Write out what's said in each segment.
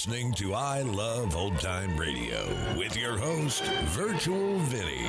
listening to I Love Old Time Radio with your host, Virtual Vinny.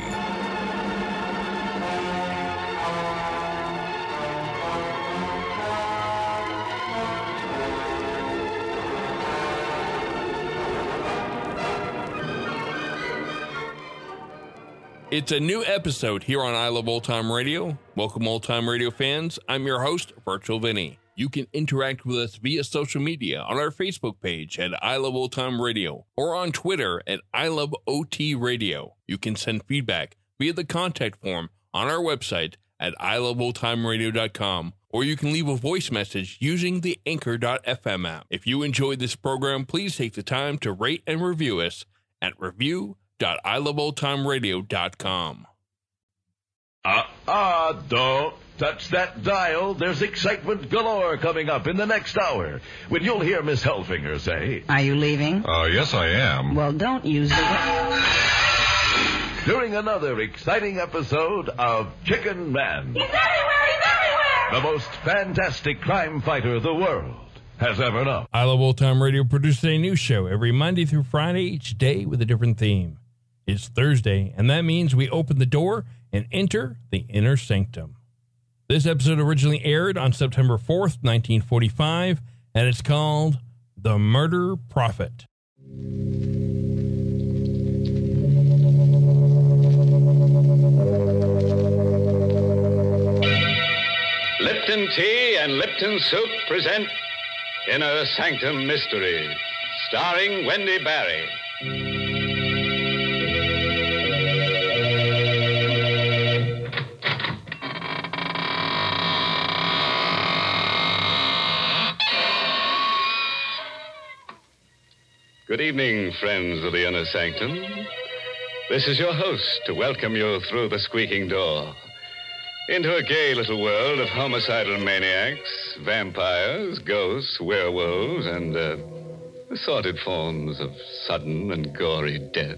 It's a new episode here on I Love Old Time Radio. Welcome, Old Time Radio fans. I'm your host, Virtual Vinny. You can interact with us via social media on our Facebook page at I Love Old Time Radio or on Twitter at I Love OT Radio. You can send feedback via the contact form on our website at iloveoldtimeradio.com, or you can leave a voice message using the Anchor.fm app. If you enjoyed this program, please take the time to rate and review us at review.iloveoldtimeradio.com. Don't touch that dial. There's excitement galore coming up in the next hour when you'll hear Miss Hellfinger say, "Are you leaving?" Yes, I am. Well, don't use the... during another exciting episode of Chicken Man. He's everywhere! He's everywhere! The most fantastic crime fighter the world has ever known. I Love Old Time Radio produces a new show every Monday through Friday, each day with a different theme. It's Thursday, and that means we open the door and enter the inner sanctum. This episode originally aired on September 4th, 1945, and it's called The Murder Prophet. Lipton Tea and Lipton Soup present Inner Sanctum Mysteries, starring Wendy Barry. Good evening, friends of the Inner Sanctum. This is your host to welcome you through the squeaking door into a gay little world of homicidal maniacs, vampires, ghosts, werewolves, and assorted forms of sudden and gory death.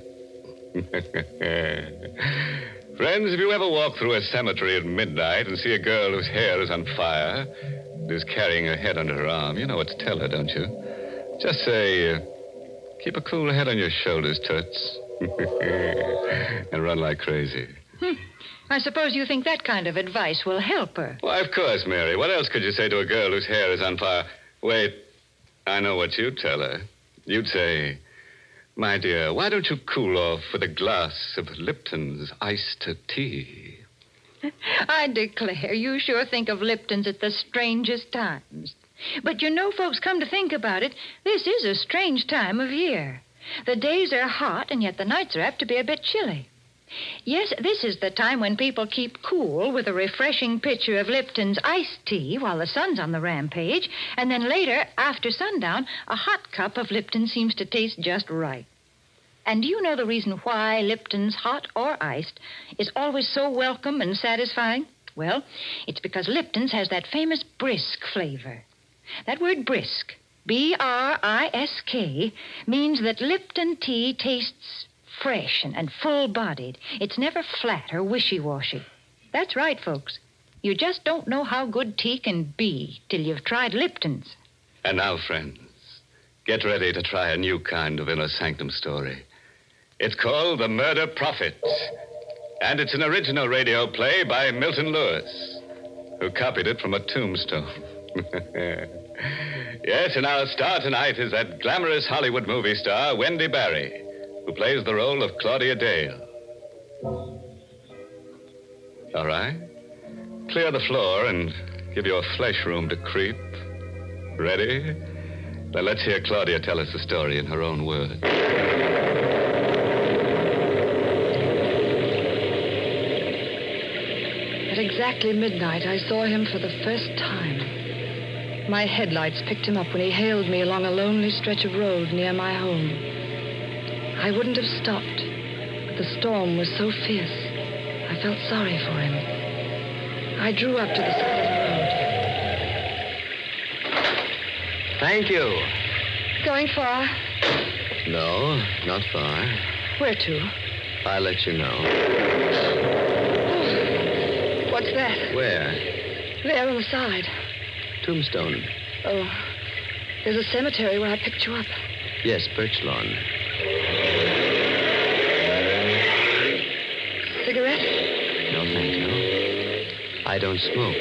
Friends, if you ever walk through a cemetery at midnight and see a girl whose hair is on fire and is carrying her head under her arm, you know what to tell her, don't you? Just say, keep a cool head on your shoulders, Toots. And run like crazy. I suppose you think that kind of advice will help her. Why, of course, Mary. What else could you say to a girl whose hair is on fire? Wait, I know what you'd tell her. You'd say, "My dear, why don't you cool off with a glass of Lipton's iced tea?" I declare, you sure think of Lipton's at the strangest times. But you know, folks, come to think about it, this is a strange time of year. The days are hot, and yet the nights are apt to be a bit chilly. Yes, this is the time when people keep cool with a refreshing pitcher of Lipton's iced tea while the sun's on the rampage, and then later, after sundown, a hot cup of Lipton seems to taste just right. And do you know the reason why Lipton's, hot or iced, is always so welcome and satisfying? Well, it's because Lipton's has that famous brisk flavor. That word brisk, B-R-I-S-K, means that Lipton tea tastes fresh and full-bodied. It's never flat or wishy-washy. That's right, folks. You just don't know how good tea can be till you've tried Lipton's. And now, friends, get ready to try a new kind of Inner Sanctum story. It's called The Murder Prophet, and it's an original radio play by Milton Lewis, who copied it from a tombstone. Yes, and our star tonight is that glamorous Hollywood movie star, Wendy Barry, who plays the role of Claudia Dale. All right. Clear the floor and give your flesh room to creep. Ready? Now let's hear Claudia tell us the story in her own words. At exactly midnight, I saw him for the first time. My headlights picked him up when he hailed me along a lonely stretch of road near my home. I wouldn't have stopped, but the storm was so fierce, I felt sorry for him. I drew up to the side of the road. Thank you. Going far? No, not far. Where to? I'll let you know. Oh, what's that? Where? There on the side. Tombstone. Oh, there's a cemetery where I picked you up. Yes, birch lawn. Cigarette? No, thank you. I don't smoke.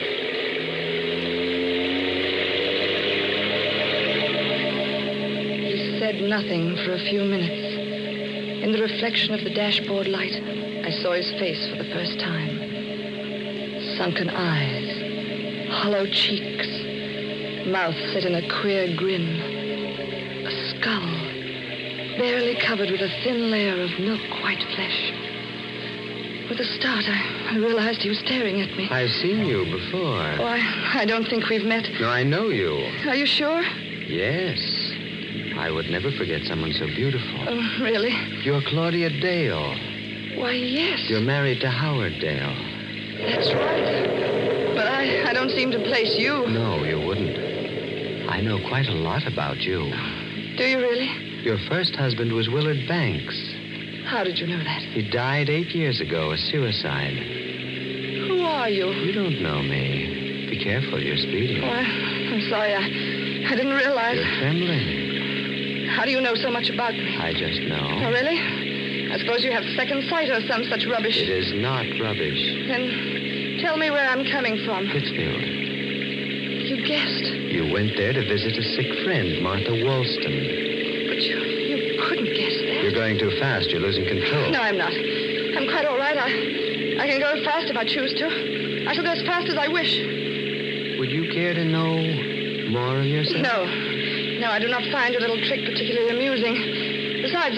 He said nothing for a few minutes. In the reflection of the dashboard light, I saw his face for the first time. Sunken eyes, hollow cheeks, mouth set in a queer grin, a skull barely covered with a thin layer of milk-white flesh. With a start, I realized he was staring at me. I've seen you before. Oh, I don't think we've met. No, I know you. Are you sure? Yes. I would never forget someone so beautiful. Oh, really? You're Claudia Dale. Why, yes. You're married to Howard Dale. That's right. But I don't seem to place you. No, you wouldn't. I know quite a lot about you. Do you really? Your first husband was Willard Banks. How did you know that? He died 8 years ago, a suicide. Who are you? You don't know me. Be careful, you're speeding. Oh, I'm sorry. I didn't realize. You're trembling. How do you know so much about me? I just know. Oh, really? I suppose you have second sight or some such rubbish. It is not rubbish. Then tell me where I'm coming from. Pittsfield. You guessed. You went there to visit a sick friend, Martha Wollstone. But you couldn't guess that. You're going too fast. You're losing control. No, I'm not. I'm quite all right. I can go as fast if I choose to. I shall go as fast as I wish. Would you care to know more of yourself? No, I do not find your little trick particularly amusing. Besides,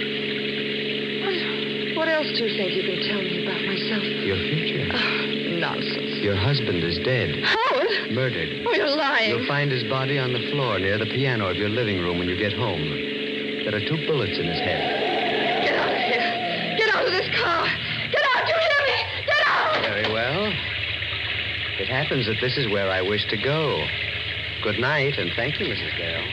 What else do you think you can tell me about myself? Your future. Oh, nonsense. Your husband is dead. Howard? Murdered. Oh, you're lying. You'll find his body on the floor near the piano of your living room when you get home. There are 2 bullets in his head. Get out of here. Get out of this car. Get out. You hear me? Get out. Very well. It happens that this is where I wish to go. Good night, and thank you, Mrs. Dale.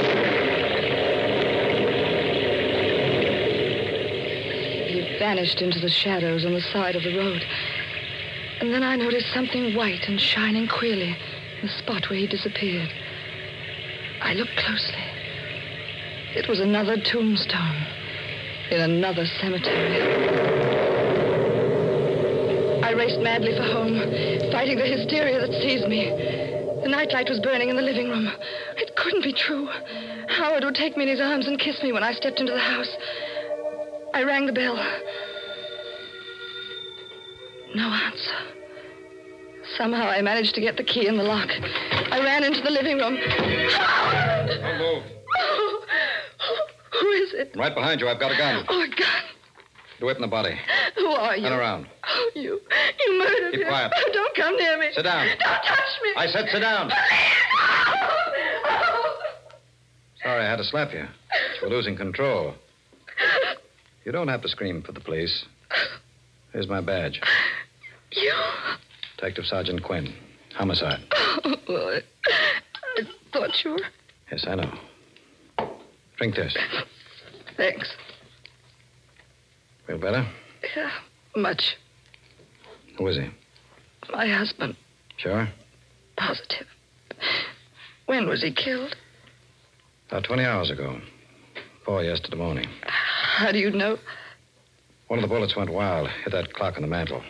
He vanished into the shadows on the side of the road. And then I noticed something white and shining queerly in the spot where he disappeared. I looked closely. It was another tombstone in another cemetery. I raced madly for home, fighting the hysteria that seized me. The nightlight was burning in the living room. It couldn't be true. Howard would take me in his arms and kiss me when I stepped into the house. I rang the bell. No answer. Somehow I managed to get the key in the lock. I ran into the living room. Howard! Don't move. Oh, who is it? Right behind you. I've got a gun. Oh, a gun. Get away from the body. Who are you? Turn around. Oh, you murdered Keep him. quiet. Oh, don't come near me. Sit down. Don't touch me. I said sit down. Oh. Sorry I had to slap you. You're losing control. You don't have to scream for the police. Here's my badge. You? Detective Sergeant Quinn. Homicide. Oh, well, I thought you were... Yes, I know. Drink this. Thanks. Feel better? Yeah, much. Who is he? My husband. Sure? Positive. When was he killed? About 20 hours ago. 4 yesterday morning. How do you know? One of the bullets went wild, hit that clock on the mantel.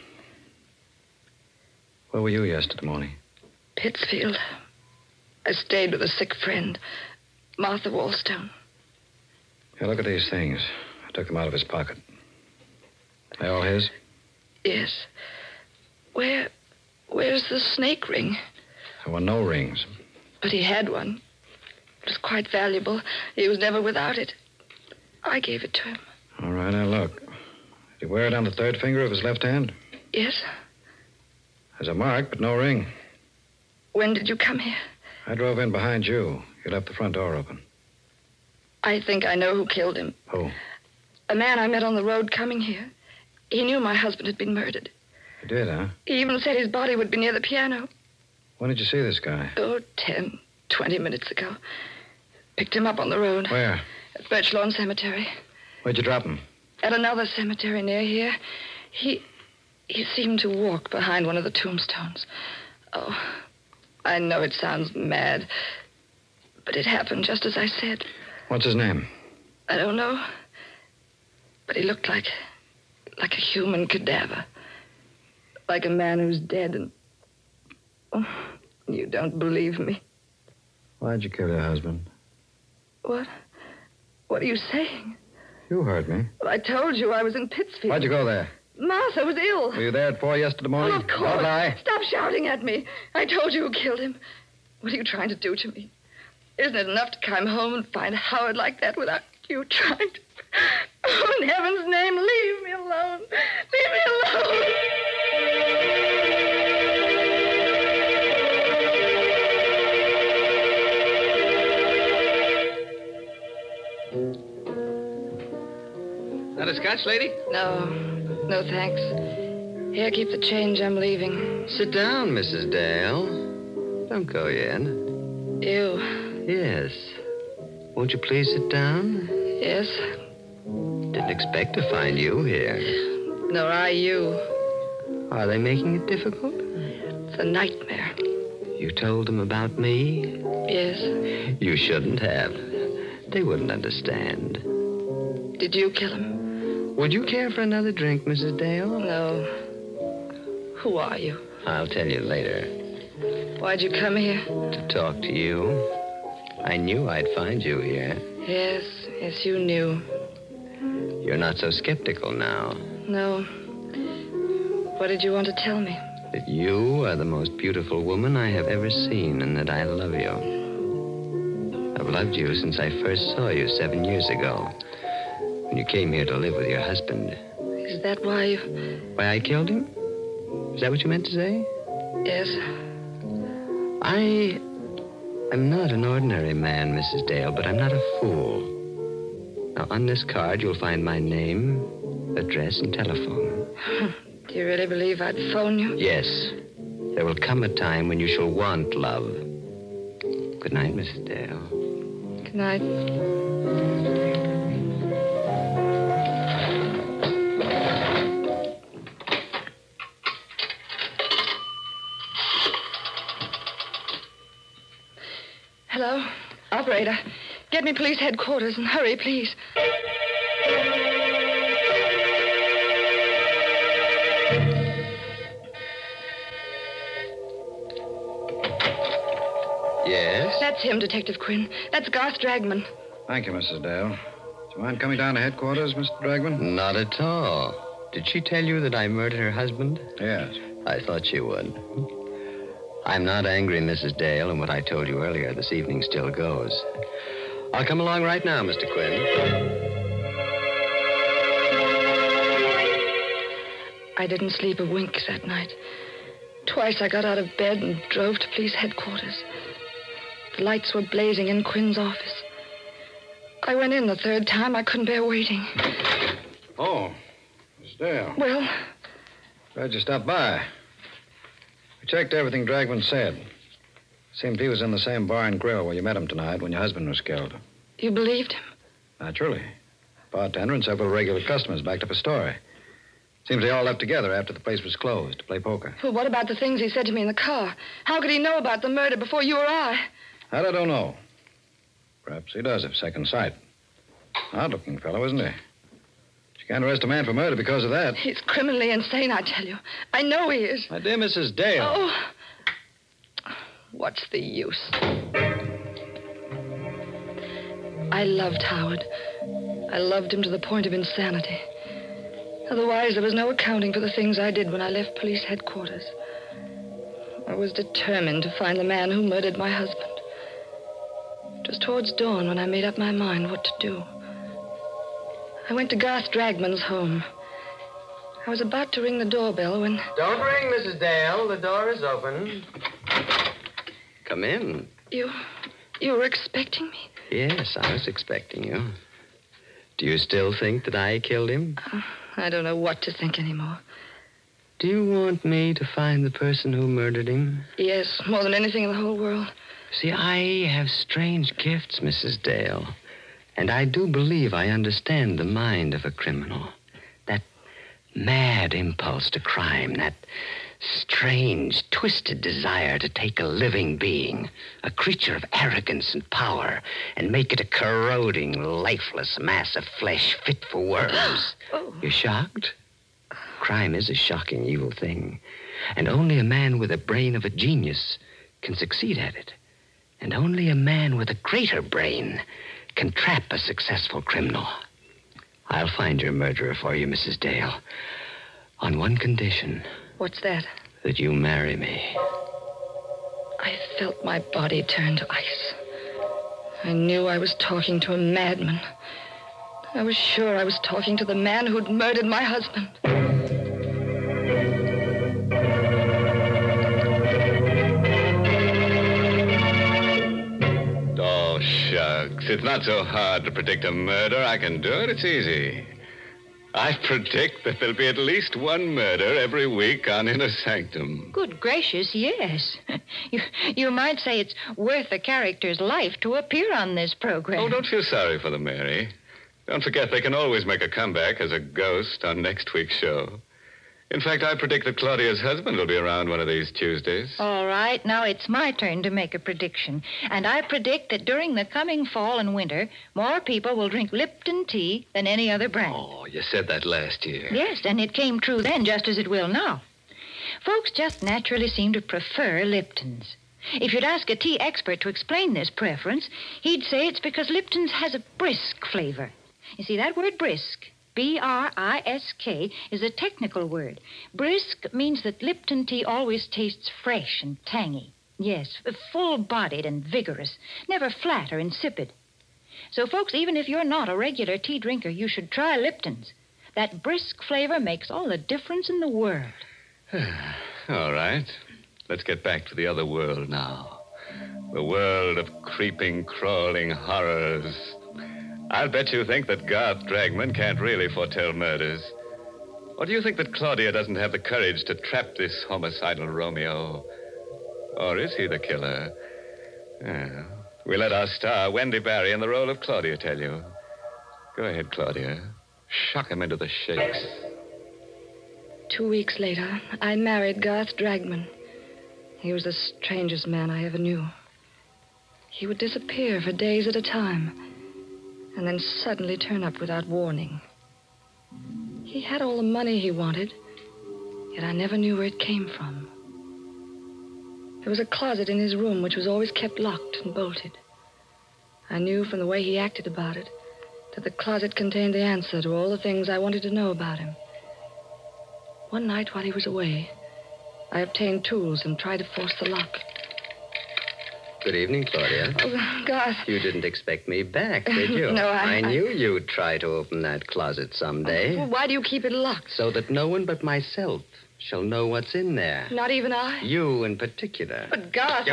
Where were you yesterday morning? Pittsfield. I stayed with a sick friend, Martha Wollstone. Here, look at these things. I took them out of his pocket. They all his? Yes. Where's the snake ring? There were no rings. But he had one. It was quite valuable. He was never without it. I gave it to him. All right, now look. Did he wear it on the 3rd finger of his left hand? Yes. There's a mark, but no ring. When did you come here? I drove in behind you. You left the front door open. I think I know who killed him. Who? A man I met on the road coming here. He knew my husband had been murdered. You did, huh? He even said his body would be near the piano. When did you see this guy? Oh, 10, 20 minutes ago. Picked him up on the road. Where? At Birch Lawn Cemetery. Where'd you drop him? At another cemetery near here. He seemed to walk behind one of the tombstones. Oh, I know it sounds mad, but it happened just as I said. What's his name? I don't know. But he looked like a human cadaver. Like a man who's dead and... Oh, you don't believe me. Why'd you kill your husband? What? What are you saying? You heard me. Well, I told you I was in Pittsfield. Why'd you go there? Martha was ill. Were you there at 4 yesterday morning? Well, of course. Don't lie. Stop shouting at me. I told you who killed him. What are you trying to do to me? Isn't it enough to come home and find Howard like that without you trying to... Oh, in heaven's name, leave me alone. Leave me alone. Not a scotch, lady? No, thanks. Here, keep the change. I'm leaving. Sit down, Mrs. Dale. Don't go yet. You? Yes. Won't you please sit down? Yes. Didn't expect to find you here. Nor I you. Are they making it difficult? It's a nightmare. You told them about me? Yes. You shouldn't have. They wouldn't understand. Did you kill him? Would you care for another drink, Mrs. Dale? No. Who are you? I'll tell you later. Why'd you come here? To talk to you. I knew I'd find you here. Yes, you knew. You're not so skeptical now. No. What did you want to tell me? That you are the most beautiful woman I have ever seen and that I love you. I've loved you since I first saw you 7 years ago. When you came here to live with your husband. Is that why you... Why I killed him? Is that what you meant to say? Yes. I'm not an ordinary man, Mrs. Dale, but I'm not a fool. Now, on this card, you'll find my name, address, and telephone. Do you really believe I'd phone you? Yes. There will come a time when you shall want love. Good night, Mrs. Dale. Good night. Hello? Operator, get me police headquarters and hurry, please. Yes? That's him, Detective Quinn. That's Garth Dragman. Thank you, Mrs. Dale. Do you mind coming down to headquarters, Mr. Dragman? Not at all. Did she tell you that I murdered her husband? Yes. I thought she would. I'm not angry, Mrs. Dale, and what I told you earlier this evening still goes. I'll come along right now, Mr. Quinn. I didn't sleep a wink that night. Twice I got out of bed and drove to police headquarters. The lights were blazing in Quinn's office. I went in the third time. I couldn't bear waiting. Oh, Miss Dale. Well? Glad you stopped by. We checked everything Dragman said. Seemed he was in the same bar and grill where you met him tonight when your husband was killed. You believed him? Naturally. Bartender and several regular customers backed up a story. Seems they all left together after the place was closed to play poker. Well, what about the things he said to me in the car? How could he know about the murder before you or I? That I don't know. Perhaps he does have second sight. Odd-looking fellow, isn't he? You can't arrest a man for murder because of that. He's criminally insane, I tell you. I know he is. My dear Mrs. Dale. Oh. What's the use? I loved Howard. I loved him to the point of insanity. Otherwise, there was no accounting for the things I did when I left police headquarters. I was determined to find the man who murdered my husband. It was towards dawn when I made up my mind what to do. I went to Garth Dragman's home. I was about to ring the doorbell when... Don't ring, Mrs. Dale. The door is open. Come in. You were expecting me? Yes, I was expecting you. Do you still think that I killed him? I don't know what to think anymore. Do you want me to find the person who murdered him? Yes, more than anything in the whole world. See, I have strange gifts, Mrs. Dale. And I do believe I understand the mind of a criminal. That mad impulse to crime, that strange, twisted desire to take a living being, a creature of arrogance and power, and make it a corroding, lifeless mass of flesh fit for worms. You're shocked? Crime is a shocking, evil thing. And only a man with the brain of a genius can succeed at it. And only a man with a greater brain can trap a successful criminal. I'll find your murderer for you, Mrs. Dale. On one condition. What's that? That you marry me. I felt my body turn to ice. I knew I was talking to a madman. I was sure I was talking to the man who'd murdered my husband. Oh, shucks. It's not so hard to predict a murder. I can do it. It's easy. I predict that there'll be at least one murder every week on Inner Sanctum. Good gracious, yes. You might say it's worth a character's life to appear on this program. Oh, don't feel sorry for them, Mary. Don't forget they can always make a comeback as a ghost on next week's show. In fact, I predict that Claudia's husband will be around one of these Tuesdays. All right, now it's my turn to make a prediction. And I predict that during the coming fall and winter, more people will drink Lipton tea than any other brand. Oh, you said that last year. Yes, and it came true then just as it will now. Folks just naturally seem to prefer Lipton's. If you'd ask a tea expert to explain this preference, he'd say it's because Lipton's has a brisk flavor. You see, that word brisk, B-R-I-S-K, is a technical word. Brisk means that Lipton tea always tastes fresh and tangy. Yes, full-bodied and vigorous, never flat or insipid. So, folks, even if you're not a regular tea drinker, you should try Lipton's. That brisk flavor makes all the difference in the world. All right. Let's get back to the other world now. The world of creeping, crawling horrors. I'll bet you think that Garth Dragman can't really foretell murders. Or do you think that Claudia doesn't have the courage to trap this homicidal Romeo? Or is he the killer? We let our star, Wendy Barry, in the role of Claudia tell you. Go ahead, Claudia. Shock him into the shakes. 2 weeks later, I married Garth Dragman. He was the strangest man I ever knew. He would disappear for days at a time, and then suddenly turn up without warning. He had all the money he wanted, yet I never knew where it came from. There was a closet in his room which was always kept locked and bolted. I knew from the way he acted about it that the closet contained the answer to all the things I wanted to know about him. One night while he was away, I obtained tools and tried to force the lock. Good evening, Claudia. Oh, Garth. You didn't expect me back, did you? No, I knew you'd try to open that closet someday. Well, why do you keep it locked? So that no one but myself shall know what's in there. Not even I? You in particular. But, Garth,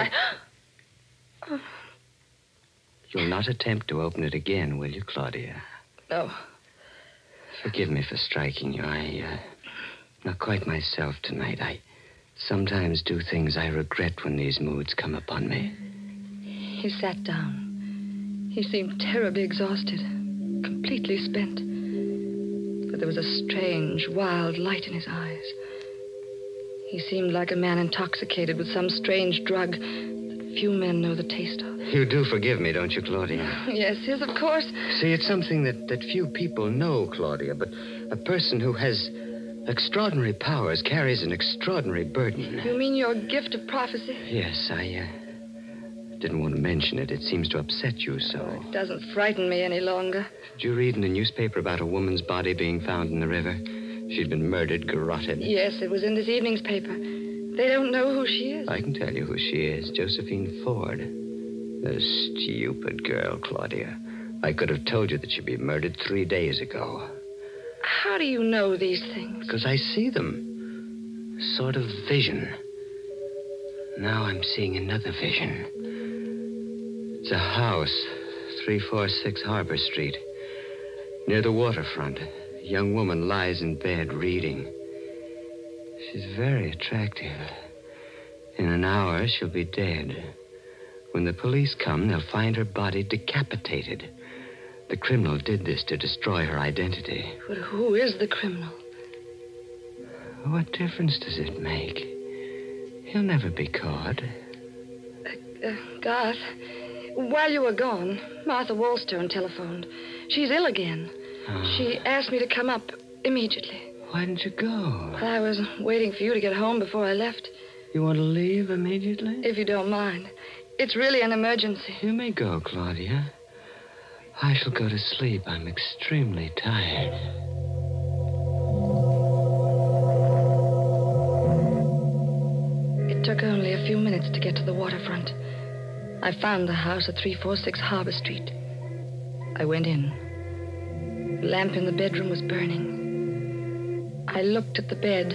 You'll not attempt to open it again, will you, Claudia? No. Forgive me for striking you. I'm not quite myself tonight. I sometimes do things I regret when these moods come upon me. He sat down. He seemed terribly exhausted, completely spent. But there was a strange, wild light in his eyes. He seemed like a man intoxicated with some strange drug that few men know the taste of. You do forgive me, don't you, Claudia? Yes, of course. See, it's something that few people know, Claudia, but a person who has extraordinary powers carries an extraordinary burden. You mean your gift of prophecy? Yes, I didn't want to mention it. It seems to upset you so. It doesn't frighten me any longer. Did you read in the newspaper about a woman's body being found in the river? She'd been murdered, garroted. Yes, it was in this evening's paper. They don't know who she is. I can tell you who she is. Josephine Ford. The stupid girl, Claudia. I could have told you that she'd be murdered 3 days ago. How do you know these things? Because I see them. Sort of vision. Now I'm seeing another vision. It's a house, 346 Harbor Street. Near the waterfront, a young woman lies in bed reading. She's very attractive. In an hour, she'll be dead. When the police come, they'll find her body decapitated. The criminal did this to destroy her identity. But who is the criminal? What difference does it make? He'll never be caught. Garth, while you were gone, Martha Wallstone telephoned. She's ill again. She asked me to come up immediately. Why didn't you go? Well, I was waiting for you to get home before I left. You want to leave immediately? If you don't mind. It's really an emergency. You may go, Claudia. I shall go to sleep. I'm extremely tired. It took only a few minutes to get to the waterfront. I found the house at 346 Harbor Street. I went in. The lamp in the bedroom was burning. I looked at the bed.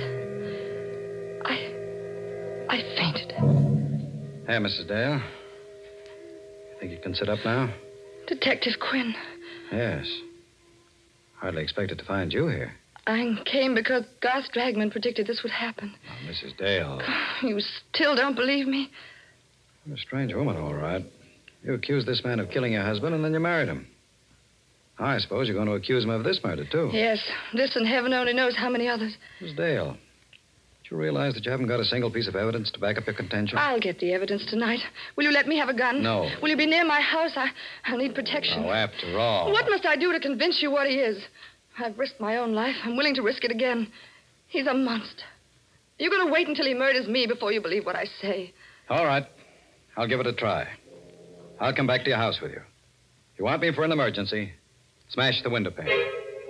I fainted. Hey, Mrs. Dale. Think you can sit up now? Detective Quinn. Yes. Hardly expected to find you here. I came because Garth Dragman predicted this would happen. Oh, Mrs. Dale. You still don't believe me? You're a strange woman, all right. You accused this man of killing your husband, and then you married him. I suppose you're going to accuse him of this murder, too. Yes, this and heaven only knows how many others. Miss Dale, do you realize that you haven't got a single piece of evidence to back up your contention? I'll get the evidence tonight. Will you let me have a gun? No. Will you be near my house? I'll need protection. Oh, after all. What must I do to convince you what he is? I've risked my own life. I'm willing to risk it again. He's a monster. You're going to wait until he murders me before you believe what I say. All right. I'll give it a try. I'll come back to your house with you. If you want me for an emergency, smash the window pane.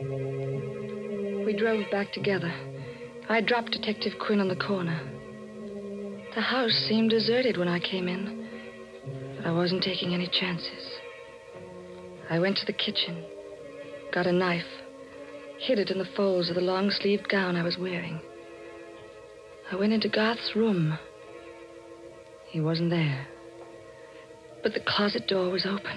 We drove back together. I dropped Detective Quinn on the corner. The house seemed deserted when I came in, but I wasn't taking any chances. I went to the kitchen, got a knife, hid it in the folds of the long-sleeved gown I was wearing. I went into Garth's room. He wasn't there, but the closet door was open.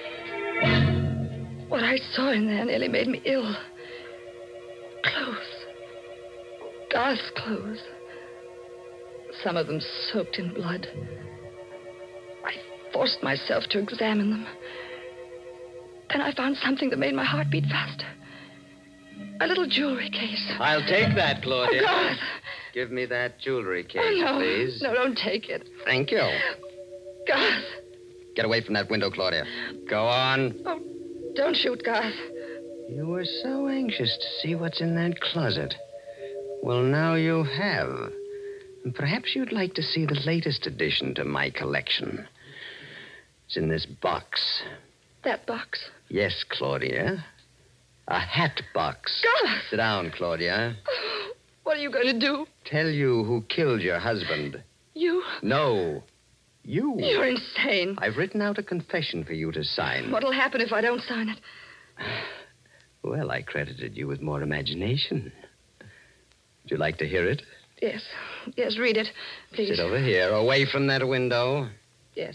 What I saw in there nearly made me ill. Clothes. Garth's clothes. Some of them soaked in blood. I forced myself to examine them. Then I found something that made my heart beat faster. A little jewelry case. I'll take that, Claudia. Oh, Garth. Give me that jewelry case, Oh, no. please. No, don't take it. Thank you. Garth. Get away from that window, Claudia. Go on. Oh, don't shoot, Garth. You were so anxious to see what's in that closet. Well, now you have. And perhaps you'd like to see the latest addition to my collection. It's in this box. That box. Yes, Claudia. A hat box. Garth! Sit down, Claudia. What are you going to do? Tell you who killed your husband. You? No. You. You're insane. I've written out a confession for you to sign. What'll happen if I don't sign it? Well, I credited you with more imagination. Would you like to hear it? Yes. Yes, read it, please. Sit over here, away from that window. Yes.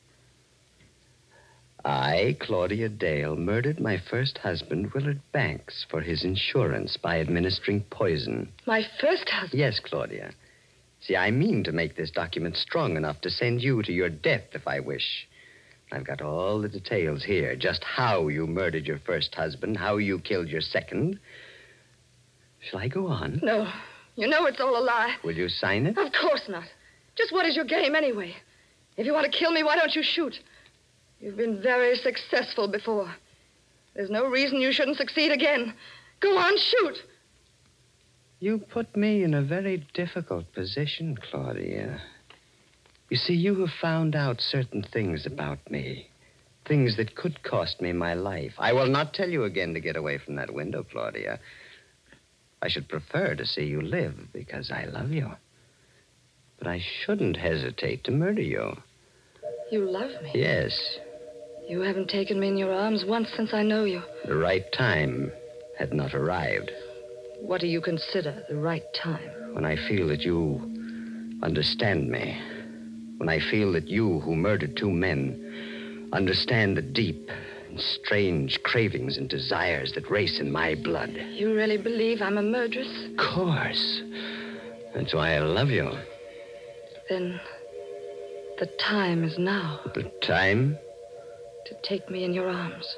I, Claudia Dale, murdered my first husband, Willard Banks, for his insurance by administering poison. My first husband? Yes, Claudia. See, I mean to make this document strong enough to send you to your death if I wish. I've got all the details here, just how you murdered your first husband, how you killed your second. Shall I go on? No. You know it's all a lie. Will you sign it? Of course not. Just what is your game anyway? If you want to kill me, why don't you shoot? You've been very successful before. There's no reason you shouldn't succeed again. Go on, shoot. You put me in a very difficult position, Claudia. You see, you have found out certain things about me. Things that could cost me my life. I will not tell you again to get away from that window, Claudia. I should prefer to see you live because I love you. But I shouldn't hesitate to murder you. You love me? Yes. You haven't taken me in your arms once since I know you. The right time had not arrived. What do you consider the right time? When I feel that you understand me. When I feel that you, who murdered two men, understand the deep and strange cravings and desires that race in my blood. You really believe I'm a murderess? Of course. That's why I love you. Then the time is now. The time? To take me in your arms.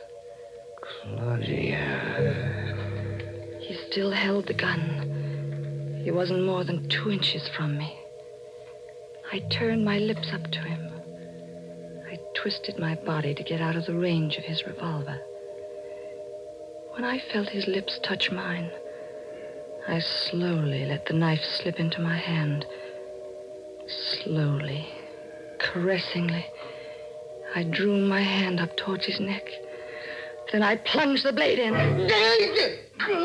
Claudia. He still held the gun. He wasn't more than 2 inches from me. I turned my lips up to him. I twisted my body to get out of the range of his revolver. When I felt his lips touch mine, I slowly let the knife slip into my hand. Slowly, caressingly, I drew my hand up towards his neck. Then I plunged the blade in. Detective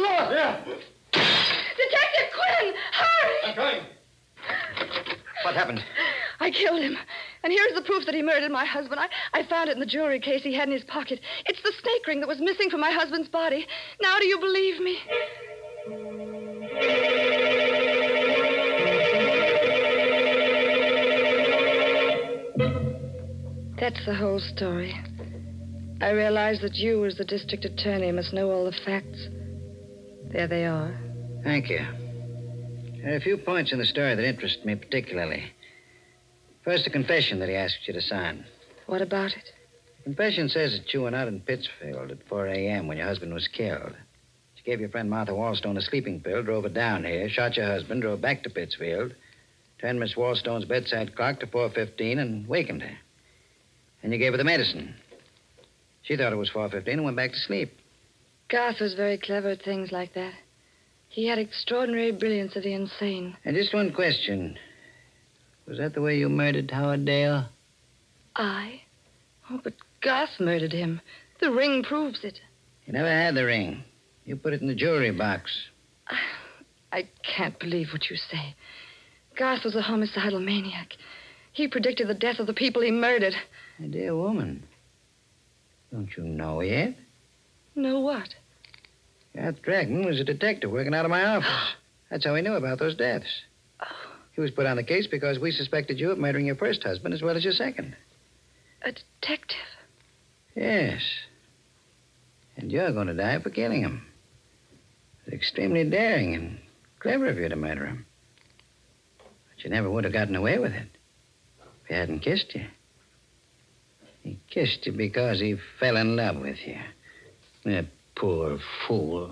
Quinn! Hurry! I'm coming. What happened? I killed him. And here's the proof that he murdered my husband. I found it in the jewelry case he had in his pocket. It's the snake ring that was missing from my husband's body. Now do you believe me? That's the whole story. I realize that you, as the district attorney, must know all the facts. There they are. Thank you. There are a few points in the story that interest me particularly. First, the confession that he asked you to sign. What about it? The confession says that you were out in Pittsfield at 4 a.m. when your husband was killed. You gave your friend Martha Wallstone a sleeping pill, drove her down here, shot your husband, drove back to Pittsfield, turned Miss Wallstone's bedside clock to 4:15 and wakened her. And you gave her the medicine. She thought it was 4:15 and went back to sleep. Garth was very clever at things like that. He had extraordinary brilliance of the insane. And just one question. Was that the way you murdered Howard Dale? I? Oh, but Garth murdered him. The ring proves it. You never had the ring. You put it in the jewelry box. I can't believe what you say. Garth was a homicidal maniac. He predicted the death of the people he murdered. My dear woman, don't you know yet? Know what? Garth Dragman was a detective working out of my office. That's how he knew about those deaths. He was put on the case because we suspected you of murdering your first husband as well as your second. A detective? Yes. And you're going to die for killing him. It's extremely daring and clever of you to murder him. But you never would have gotten away with it if he hadn't kissed you. He kissed you because he fell in love with you. That poor fool.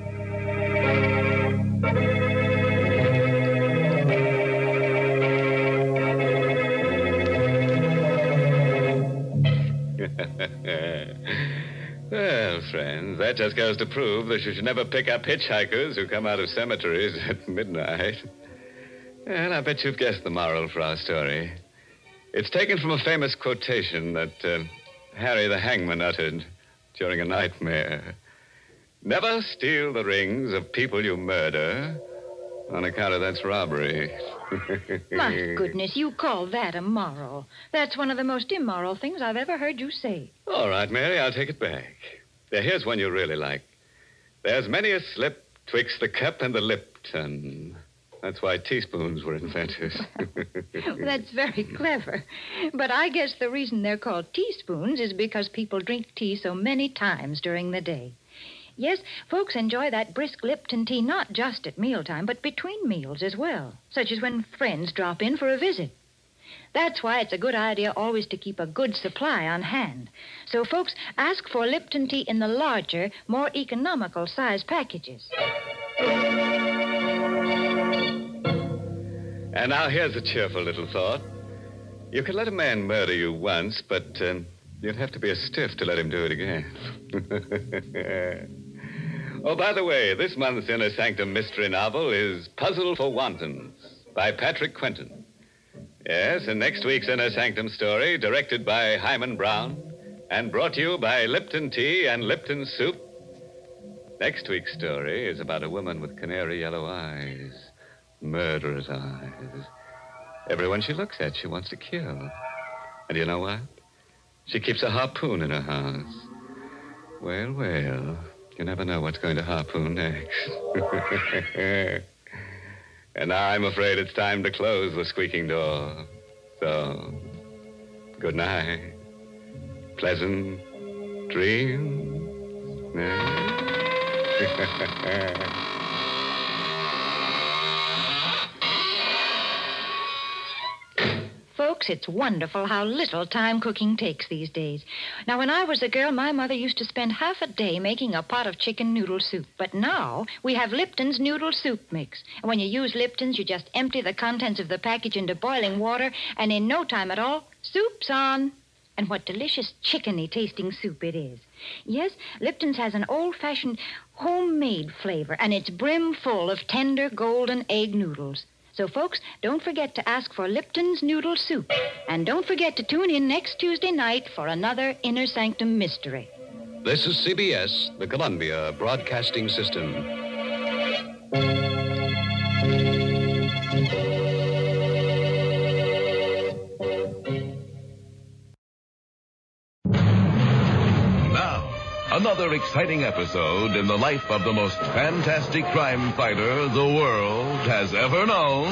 Well, friends, that just goes to prove that you should never pick up hitchhikers who come out of cemeteries at midnight. And I bet you've guessed the moral for our story. It's taken from a famous quotation that Harry the Hangman uttered during a nightmare. Never steal the rings of people you murder on account of that's robbery. My goodness, you call that a moral. That's one of the most immoral things I've ever heard you say. All right, Mary, I'll take it back. Now, here's one you really like. There's many a slip twixt the cup and the Lipton. That's why teaspoons were invented. That's very clever. But I guess the reason they're called teaspoons is because people drink tea so many times during the day. Yes, folks enjoy that brisk Lipton tea not just at mealtime, but between meals as well, such as when friends drop in for a visit. That's why it's a good idea always to keep a good supply on hand. So, folks, ask for Lipton tea in the larger, more economical size packages. And now here's a cheerful little thought. You could let a man murder you once, but you'd have to be a stiff to let him do it again. Oh, by the way, this month's Inner Sanctum mystery novel is Puzzle for Wantons by Patrick Quentin. Yes, and next week's Inner Sanctum story, directed by Hyman Brown and brought to you by Lipton Tea and Lipton Soup. Next week's story is about a woman with canary yellow eyes, murderous eyes. Everyone she looks at, she wants to kill. And you know what? She keeps a harpoon in her house. Well, well, you never know what's going to harpoon next. And now I'm afraid it's time to close the squeaking door. So, good night. Pleasant dreams. Folks, folks, it's wonderful how little time cooking takes these days. Now, when I was a girl, my mother used to spend half a day making a pot of chicken noodle soup. But now we have Lipton's noodle soup mix. And when you use Lipton's, you just empty the contents of the package into boiling water, and in no time at all, soup's on. And what delicious chickeny tasting soup it is. Yes, Lipton's has an old-fashioned homemade flavor, and it's brim full of tender golden egg noodles. So, folks, don't forget to ask for Lipton's Noodle Soup. And don't forget to tune in next Tuesday night for another Inner Sanctum Mystery. This is CBS, the Columbia Broadcasting System. Another exciting episode in the life of the most fantastic crime fighter the world has ever known.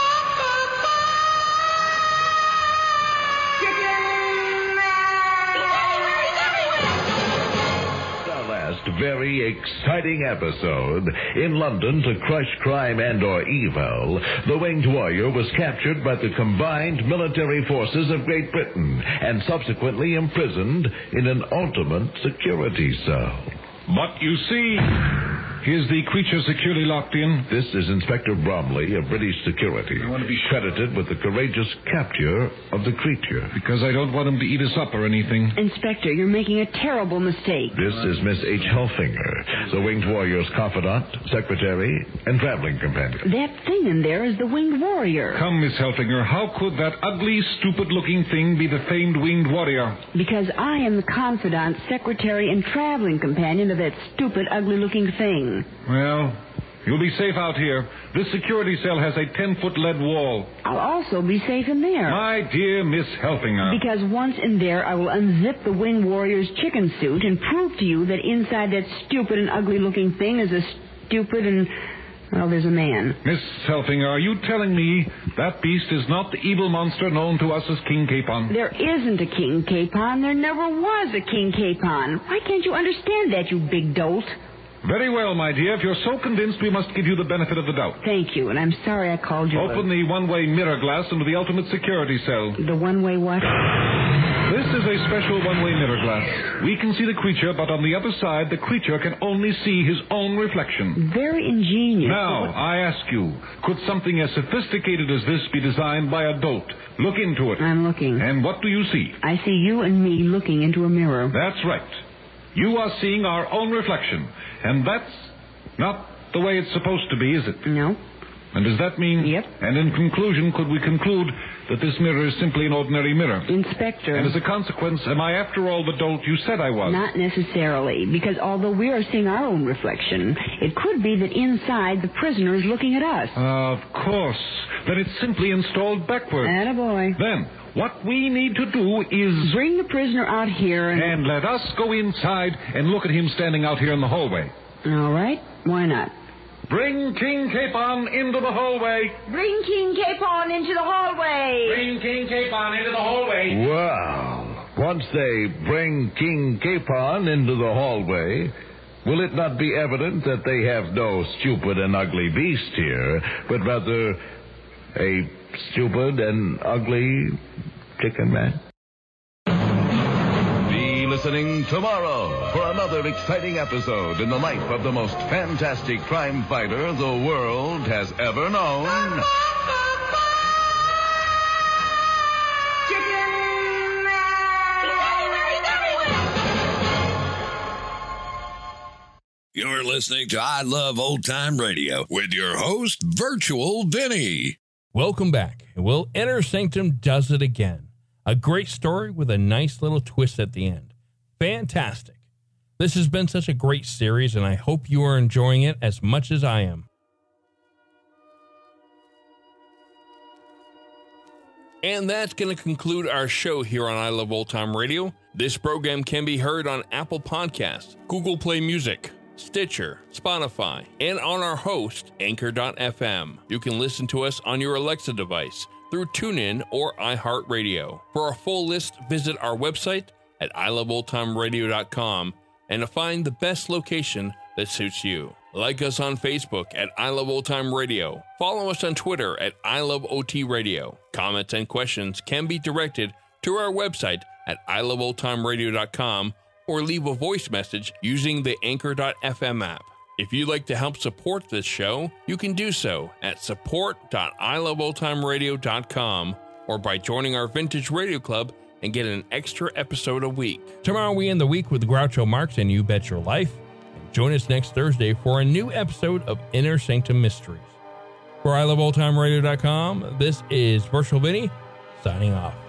The last very exciting episode. In London, to crush crime and/or evil, the Winged Warrior was captured by the combined military forces of Great Britain and subsequently imprisoned in an ultimate security cell. But you see, here's the creature securely locked in. This is Inspector Bromley of British Security. I want to be credited with the courageous capture of the creature. Because I don't want him to eat us up or anything. Inspector, you're making a terrible mistake. This is Miss H. Helfinger, the Winged Warrior's confidant, secretary, and traveling companion. That thing in there is the Winged Warrior. Come, Miss Helfinger, how could that ugly, stupid-looking thing be the famed Winged Warrior? Because I am the confidant, secretary, and traveling companion of that stupid, ugly-looking thing. Well, you'll be safe out here. This security cell has a 10-foot lead wall. I'll also be safe in there. My dear Miss Helfinger. Because once in there, I will unzip the Winged Warrior's chicken suit and prove to you that inside that stupid and ugly-looking thing is a stupid and... well, there's a man. Miss Helfinger, are you telling me that beast is not the evil monster known to us as King Capon? There isn't a King Capon. There never was a King Capon. Why can't you understand that, you big dolt? Very well, my dear. If you're so convinced, we must give you the benefit of the doubt. Thank you, and I'm sorry I called you. Open the one-way mirror glass into the ultimate security cell. The one-way what? This is a special one-way mirror glass. We can see the creature, but on the other side, the creature can only see his own reflection. Very ingenious. Now, I ask you, could something as sophisticated as this be designed by a dolt? Look into it. I'm looking. And what do you see? I see you and me looking into a mirror. That's right. You are seeing our own reflection. And that's not the way it's supposed to be, is it? No. And does that mean... Yep. And in conclusion, could we conclude that this mirror is simply an ordinary mirror? Inspector. And as a consequence, am I after all the dolt you said I was? Not necessarily, because although we are seeing our own reflection, it could be that inside the prisoner is looking at us. Of course. Then it's simply installed backwards. Attaboy. Then, what we need to do is... bring the prisoner out here and let us go inside and look at him standing out here in the hallway. All right. Why not? Bring King Capon into the hallway. Bring King Capon into the hallway. Bring King Capon into the hallway. Well, once they bring King Capon into the hallway, will it not be evident that they have no stupid and ugly beast here, but rather a stupid and ugly chicken man? Be listening tomorrow for another exciting episode in the life of the most fantastic crime fighter the world has ever known. You're listening to I Love Old Time Radio with your host, Virtual Vinny. Welcome back. Well, Inner Sanctum does it again. A great story with a nice little twist at the end. Fantastic. This has been such a great series, and I hope you are enjoying it as much as I am. And that's going to conclude our show here on I Love Old Time Radio. This program can be heard on Apple Podcasts, Google Play Music, Stitcher, Spotify, and on our host, Anchor.fm. You can listen to us on your Alexa device through TuneIn or iHeartRadio. For a full list, visit our website at iloveoldtimeradio.com, and to find the best location that suits you. Like us on Facebook at I Love Old Time Radio. Follow us on Twitter at I Love OT Radio. Comments and questions can be directed to our website at iloveoldtimeradio.com or leave a voice message using the Anchor.fm app. If you'd like to help support this show, you can do so at support.iloveoldtimeradio.com or by joining our Vintage Radio Club and get an extra episode a week. Tomorrow we end the week with Groucho Marx and You Bet Your Life. Join us next Thursday for a new episode of Inner Sanctum Mysteries. For iloveoldtimeradio.com, this is Virtual Vinny, signing off.